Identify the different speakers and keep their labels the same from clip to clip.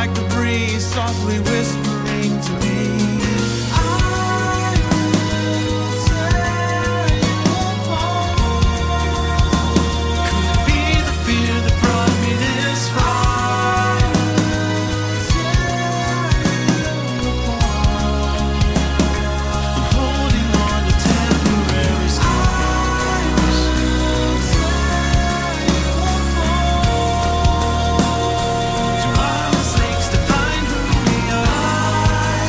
Speaker 1: like the breeze softly whispering to me. I will tear you apart. Could it be the fear that brought me this far? Tear you apart. I'm holding on to temporary scars. To our mistakes define who we are.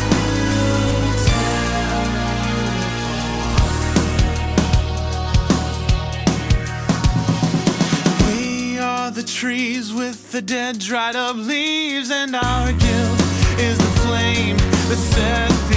Speaker 1: We are the trees with the dead, dried up leaves, and our guilt is the flame that set the